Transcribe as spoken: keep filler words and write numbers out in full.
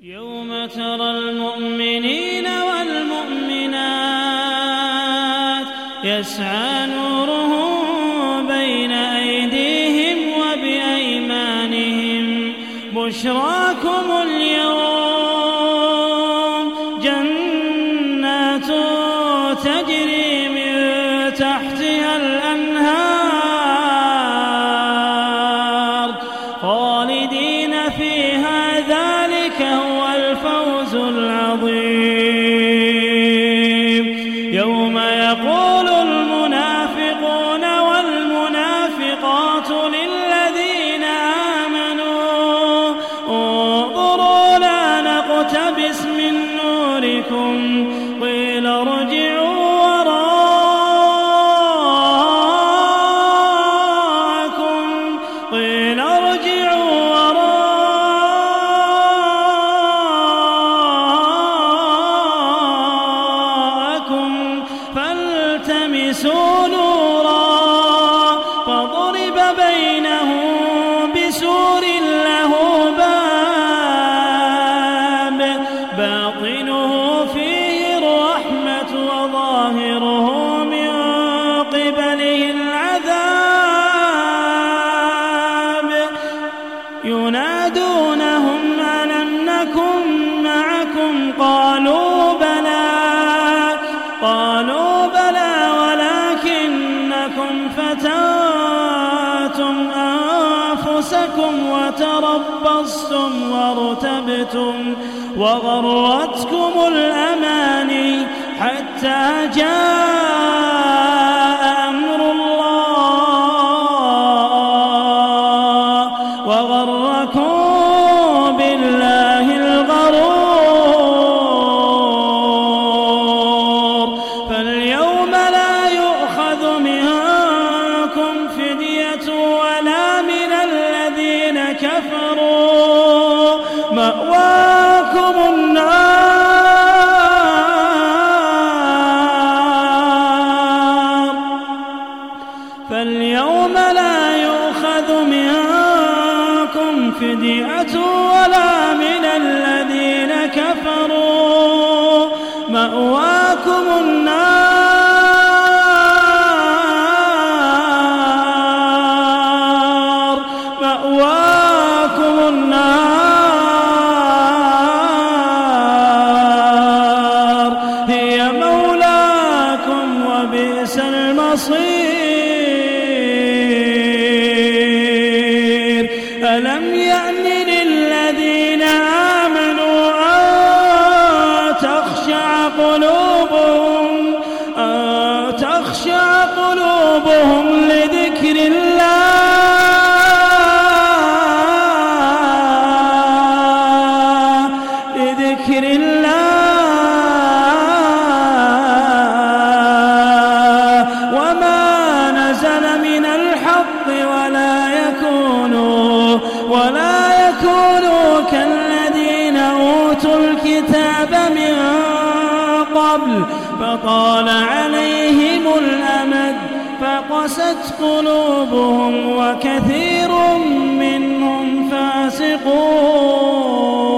يوم ترى المؤمنين والمؤمنات يسعى نورهم بين أيديهم وبأيمانهم بشراكم اليوم جنات تجري من تحتها الأنهار خالدين فيها ذلك هو الفوز العظيم. يوم يقول المنافقون والمنافقات للذين آمنوا انظروا لا نقتبس من نوركم قيل ارجعوا وراءكم قيل ارجعوا وراءكم فالتمسوا نورا فضرب بينهم بسور له باب باطنه فيه الرحمة وظاهره من قبله العذاب ينادونهم ألم نكن معكم قالوا بلى قالوا بلى ولكنكم فتنتم أنفسكم وتربصتم وارتبتم وغرتكم الأماني حتى جاء أمر الله وغركم بالله الغرور. فاليوم لا يؤخذ منكم فدية ولا من الذين كفروا مأواكم النار فاليوم لا يؤخذ منكم فدية ولا من الذين كفروا مأواكم النار مأواكم النار هي مولاكم وبئس المصير. ألم يأن للذين آمنوا أن تخشع قلوبهم أن تخشع قلوبهم لذكر الله لذكر الله وما نزل من الحق ولا يكونوا ولا يكونوا كالذين أوتوا الكتاب من قبل فطال عليهم الأمد فقست قلوبهم وكثير منهم فاسقون.